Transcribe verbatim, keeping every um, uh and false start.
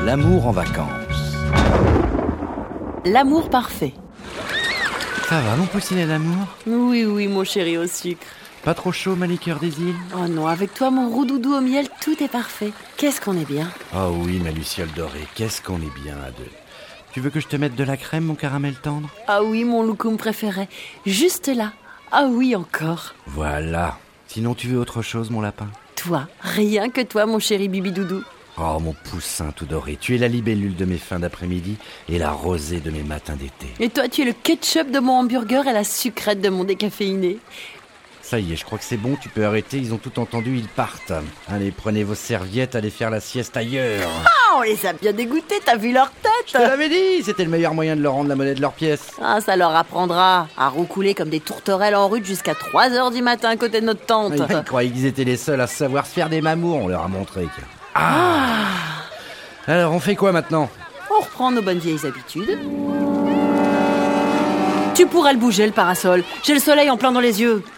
L'amour en vacances. L'amour parfait. Ça va, mon poussinet d'amour? Oui, oui, mon chéri au sucre. Pas trop chaud, ma liqueur des îles? Oh non, avec toi, mon roux-doudou au miel, tout est parfait. Qu'est-ce qu'on est bien. Oh oui, ma luciole dorée, qu'est-ce qu'on est bien à deux. Tu veux que je te mette de la crème, mon caramel tendre? Ah oui, mon loukoum préféré. Juste là. Ah oui, encore. Voilà. Sinon, tu veux autre chose, mon lapin? Toi, rien que toi, mon chéri bibi-doudou. Oh, mon poussin tout doré, tu es la libellule de mes fins d'après-midi et la rosée de mes matins d'été. Et toi, tu es le ketchup de mon hamburger et la sucrète de mon décaféiné. Ça y est, je crois que c'est bon, tu peux arrêter, ils ont tout entendu, ils partent. Allez, prenez vos serviettes, allez faire la sieste ailleurs. Ah, on les a bien dégoûtés, t'as vu leur tête? Je te l'avais dit, c'était le meilleur moyen de leur rendre la monnaie de leur pièce. Ah, ça leur apprendra à roucouler comme des tourterelles en rut jusqu'à trois heures du matin à côté de notre tente. Ils, ils croyaient qu'ils étaient les seuls à savoir se faire des mamours, on leur a montré. Ah. Alors, on fait quoi maintenant? On reprend nos bonnes vieilles habitudes. Tu pourras le bouger, le parasol. J'ai le soleil en plein dans les yeux.